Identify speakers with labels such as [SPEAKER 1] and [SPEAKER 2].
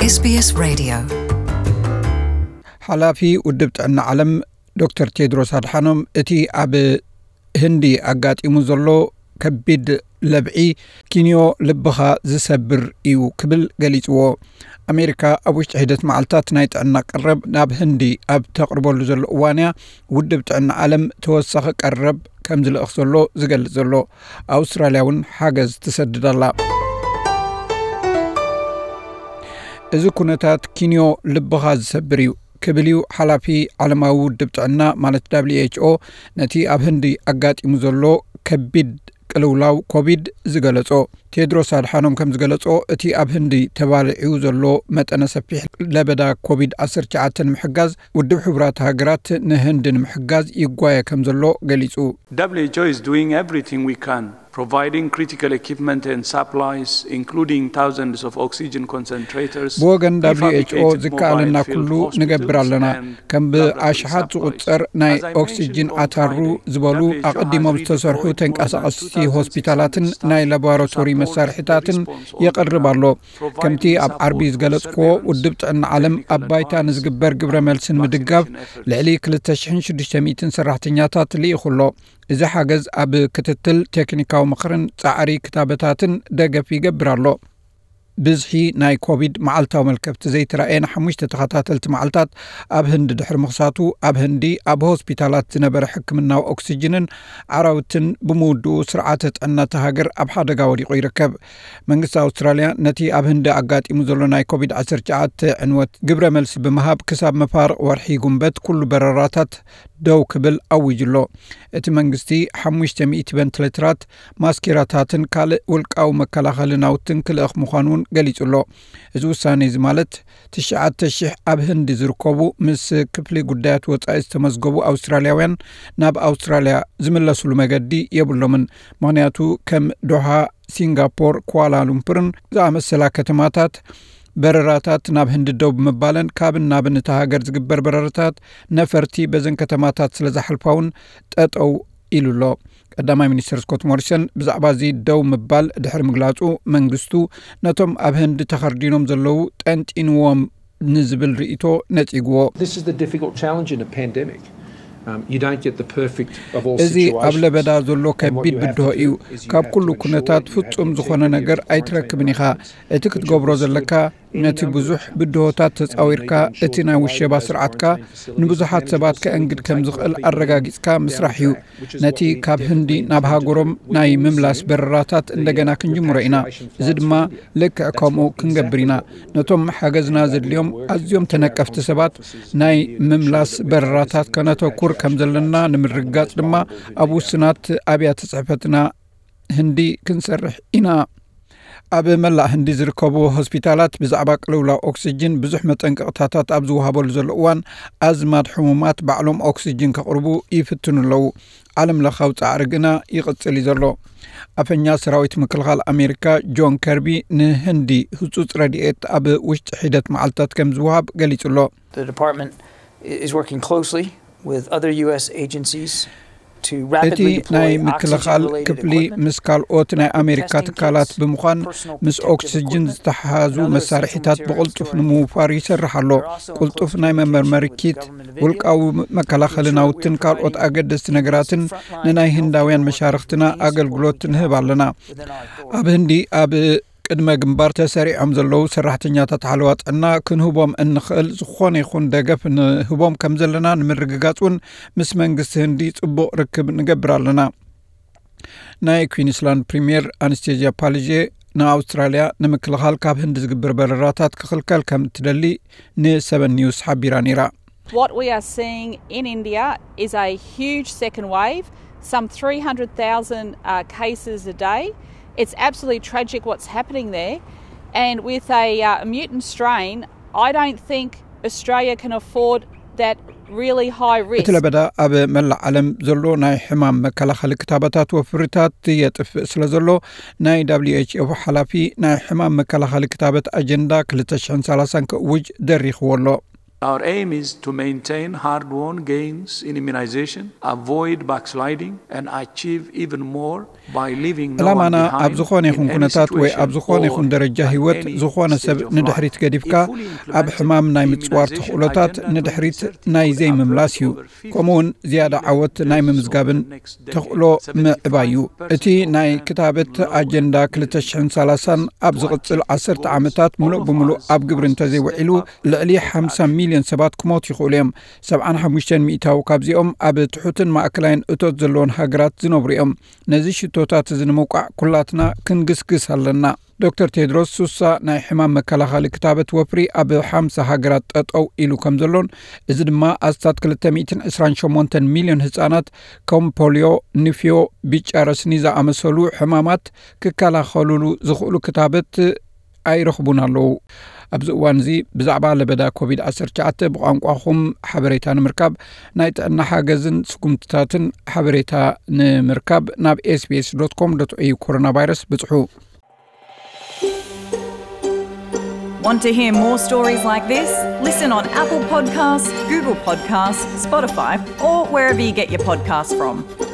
[SPEAKER 1] SBS Radio.
[SPEAKER 2] ሓላፊ ውድብ ጥዕና ዓለም ዶክተር ቴድሮስ አድሓኖም እቲ ኣብ ህንዲ ኣጋጢሙ ዘሎ ከቢድ ለብዒ ኪንዮ ልብኻ ዝሰብር እዩ ክብል ገሊጽዎ። ኣሜሪካ ኣብ ውሽጢ ሂደት መዓልታት ናይ ጥዕና ቀረብ ናብ ህንዲ ኣብ ተቕርበሉ ዘሎ እዋንያ ውድብ ጥዕና ዓለም ተወሳኺ ቀረብ ከም ዝልእኽ ዘሎ ዝገልጽ ዘሎ። ኣውስትራልያ እውን ሓገዝ ትሰድዳላ። እዚ ኩነታት ኪንዮ ልብኻ ዝሰብር እዩ ክብል እዩ ሓላፊ ዓለማዊ ውድብ ጥዕና ማለት WHO ነቲ ኣብ ህንዲ ኣጋጢሙ ዘሎ ከቢድ ቅልውላው ኮቪድ ዝገለጾ። ቴድሮስ አድሓኖም ከም ዝገለጾ እቲ ኣብ ህንዲ ተባልዒኡ ዘሎ መጠነ ሰፊሕ ለበዳ ኮቪድ-19 ንምሕጋዝ ውድብ ሕቡራት ሃገራት ንህንዲ ንምሕጋዝ ይጓየ ከም ዘሎ ገሊጹ።
[SPEAKER 3] WHO is doing everything we can, providing critical equipment and supplies, including thousands of oxygen concentrators.
[SPEAKER 2] ብወገን WHO ዝከኣለና ኩሉ ንገብር ኣለና። ከም ብኣሽሓት ዝቁፀር ናይ ኦክሲጅን ኣታሩ ዝበሉ ኣቐዲሞም ዝተሰርሑ ተንቀሳቐስቲ ሆስፒታላትን ናይ ላቦራቶሪ መሳርሒታትን የቕርብ ኣሎ። ከምቲ ኣብ ዓርቢ ዝገለጽክዎ ውድብ ጥዕና ዓለም ኣብ ባይታ ንዝግበር ግብረ መልስን ምድጋፍ ልዕሊ 2600 ሰራሕተኛታት ልኢኹሎ። እዚ ሓገዝ ኣብ ክትትል ቴክኒካዊ ምኽርን ጻዕሪ ክታበታትን ደገፍ ይገብር ኣሎ። ብዝሒ ናይ ኮቪድ መዓልታዊ መልከብቲ ዘይተረኣየን 5 ተኸታተልቲ መዓልታት ኣብ ህንዲ ድሕሪ ምኽሳቱ ኣብ ህንዲ ኣብ ሆስፒታላት ዝነበረ ሕክምናዊ ኦክሲጅንን ዓራውትን ብምውድኡ ስርዓተ ጥዕና ሃገር ኣብ ሓደጋ ወዲቑ ይርከብ። መንግስቲ ኣውስትራልያ ነቲ ኣብ ህንዲ ኣጋጢሙ ዘሎ ናይ ኮቪድ-19 ዕንወት ግብረ መልሲ ብምሃብ ክሳብ መፋርቕ ወርሒ ጉንበት ኩሉ በረራታት ደው ክብል ኣውጅሎ። እቲ መንግስቲ 500 ቬንቲሌተራት ማስኪራታትን ካልእ ውልቃዊ መከላኸሊ ናውትን ክልእኽ ምዃኑን ገሊጹሎ። እዚ ውሳነ እዚ ማለት 9,000 ኣብ ህንዲ ዝርከቡ ምስ ክፍሊ ጉዳያት ወጻኢ ዝተመዝገቡ ኣውስትራልያውያን ናብ ኣውስትራልያ ዝምለሱሉ መገዲ የብሎምን። ምክንያቱ ከም ዶሃ፣ ሲንጋፖር፣ ኳላሉምፑርን ዝኣመሰላ ከተማታት በረራታት ናብ ህንዲ ደው ብምባለን ካብን ናብን እቲ ሃገር ዝግበር በረራታት ነፈርቲ በዘን ከተማታት ስለ ዘሓልፋውን ጠጠው ኢሉሎ። ቀዳማይ ሚኒስትር ስኮት ሞሪሰን ብዛዕባ እዚ ደው ምባል ድሕሪ ምግላጹ መንግስቱ ነቶም ኣብ ህንዲ ተኸርዲኖም ዘለዉ ጠንጢንዎም ንዝብል ርእቶ ነጺግዎ። እዚ ኣብ ለበዳ ዘሎ ከቢድ ብድሆ እዩ። ካብ ኩሉ ኩነታት ፍጹም ዝኾነ ነገር ኣይትረክብን ኢኻ። እቲ ክትገብሮ ዘለካ ነቲ ብዙሕ ብድሆታት ተጻዊርካ እቲ ናይ ውሸባ ስርዓትካ ንብዙሓት ሰባት ከእንግድ ከም ዝኽእል ኣረጋጊጽካ ምስራሕ እዩ። ነቲ ካብ ህንዲ ናብ ሃገሮም ናይ ምምላስ በረራታት እንደገና ክንጅምሮ ኢና። እዚ ድማ ልክዕ ከምኡ ክንገብር ኢና። ነቶም ሓገዝና ዘድልዮም ኣዝዮም ተነቀፍቲ ሰባት ናይ ምምላስ በረራታት ከነተኩር ከም ዘለና ንምርጋጽ ድማ ኣብ ውስናት ኣብያተ ጽሕፈትና ህንዲ ክንሰርሕ ኢና። ኣብ መላእ ህንዲ ዝርከቡ ሆስፒታላት ብዛዕባ ቅልውላው ኦክሲጅን ብዙሕ መጠንቀቕታታት ኣብ ዝወሃበሉ ዘሎ እዋን ኣዝማድ ሕሙማት ባዕሎም ኦክሲጅን ከቕርቡ ይፍትኑ ኣለዉ። ዓለም ለኻዊ ጻዕሪ ግና ይቕጽል እዩ ዘሎ። ኣፈኛ ሰራዊት ምክልኻል ኣሜሪካ ጆን ከርቢ ንህንዲ ህጹጽ ረድኤት ኣብ ውሽጢ ሒደት መዓልታት ከም ዝውሃብ ገሊጹሎ።
[SPEAKER 4] The department is working closely with other US agencies.
[SPEAKER 2] እቲ ናይ ምክልኻል ክፍሊ ምስ ካልኦት ናይ ኣሜሪካ ትካላት ብምዃን ምስ ኦክሲጅን ዝተሓዙ መሳርሒታት ብቕልጡፍ ንምውፋር ይሰርሕ ኣሎ። ቁልጡፍ ናይ መመርመሪ ኪት፣ ውልቃዊ መከላኸሊ ናውትን ካልኦት ኣገደስቲ ነገራትን ንናይ ህንዳውያን መሻርክትና ኣገልግሎት ንህብ ኣለና። ኣብ ህንዲ ኣብ ቅድመ ግንባር ተሰሪዖም ዘለዉ ሰራሕተኛታት ሓለዋ ጥዕና ክንህቦም እንኽእል ዝኾነ ይኹን ደገፍ ንህቦም ከም ዘለና ንምርግጋጽውን ምስ መንግስቲ ህንዲ ጽቡቕ ርክብ ንገብር ኣለና። ናይ ኩዊንስላንድ ፕሪምየር ኣነስቴዚያ ፓሊጄ ንኣውስትራልያ ንምክልኻል ካብ ህንዲ ዝግበር በረራታት ክኽልከል ከም ትደሊ ን7 ኒውስ ሓቢራ ነይራ።
[SPEAKER 5] What we are seeing in India is a huge second wave, some 300,000 cases a day. It's absolutely tragic what's happening there, and with a mutant strain, I don't think Australia can afford that really high risk.
[SPEAKER 2] እቲ ለበዳ ኣብ መላእ ዓለም ዘሎ ናይ ሕማም መከላኸሊ ክታበታት ወፍርታት የጥፍእ ስለ ዘሎ ናይ WHO ሓላፊ ናይ ሕማም መከላኸሊ ክታበት ኣጀንዳ 2030 ክእውጅ ደሪኽዎ ኣሎ።
[SPEAKER 3] Our aim is to maintain hard-won gains in immunization, avoid backsliding, and achieve even more by leaving no one
[SPEAKER 2] ዕላማና
[SPEAKER 3] behind
[SPEAKER 2] ኣብ ዝኾነ ይኹን
[SPEAKER 3] in any
[SPEAKER 2] ኩነታት ወይ ኣብ
[SPEAKER 3] situation
[SPEAKER 2] ዝኾነ ይኹን
[SPEAKER 3] or
[SPEAKER 2] ደረጃ
[SPEAKER 3] at
[SPEAKER 2] ህይወት
[SPEAKER 3] any
[SPEAKER 2] ዝኾነ ሰብ
[SPEAKER 3] stage of
[SPEAKER 2] ንድሕሪት
[SPEAKER 3] life.
[SPEAKER 2] ገዲፍካ
[SPEAKER 3] If fully
[SPEAKER 2] ኣብ
[SPEAKER 3] implemented,
[SPEAKER 2] ሕማም ናይ ምጽዋር
[SPEAKER 3] immunization
[SPEAKER 2] ተኽእሎታት
[SPEAKER 3] agenda
[SPEAKER 2] ንድሕሪት
[SPEAKER 3] 2030
[SPEAKER 2] ናይ
[SPEAKER 3] would
[SPEAKER 2] ዘይምምላስ እዩ
[SPEAKER 3] avert over 50
[SPEAKER 2] ከምኡውን ዝያዳ ዓወት ናይ
[SPEAKER 3] million
[SPEAKER 2] ምምዝጋብን
[SPEAKER 3] over the next decade.
[SPEAKER 2] ተኽእሎ ምዕባይ እዩ እቲ ናይ ክታበት ኣጀንዳ 2030 ኣብ ዝቕጽል 10 ዓመታት ምሉእ ብምሉእ ኣብ ግብሪ እንተዘይውዒሉ ልዕሊ 50 ሚልዮን ሰባት ክሞቱ ይኽእሉ እዮም 75 ሚእታዊ ካብዚኦም ኣብ ትሑትን ማእከላይን እቶት ዘለዎን ሃገራት ዝነብሩ እዮም ነዚ ሽቶታት እዚ ንምውቃዕ ኩላትና ክንግስግስ ኣለና ዶክተር ቴድሮስ ሱሳ ናይ ሕማም መከላኸሊ ክታበት ወፍሪ ኣብ 50 ሃገራት ጠጠው ኢሉ ከም ዘሎን እዚ ድማ ኣስታት 228 ሚልዮን ህፃናት ከም ፖሊዮ ንፊዮ ቢጫ ረስኒ ዝኣመሰሉ ሕማማት ክከላኸሉሉ ዝኽእሉ ክታበት ኣይረኽቡን ኣለዉ ኣብዚ እዋን እዚ ብዛዕባ ለበዳ ኮቪድ-19 ብቋንቋኹም ሓበሬታ ንምርካብ ናይ ጥዕና ሓገዝን ስጉምትታትን ሓበሬታ ንምርካብ ናብ sbs.com.au ኮሮና ቫይረስ ብጽሑ
[SPEAKER 1] Want to hear more stories like this? Listen on Apple Podcasts, Google Podcasts, Spotify, or wherever you get your podcasts from.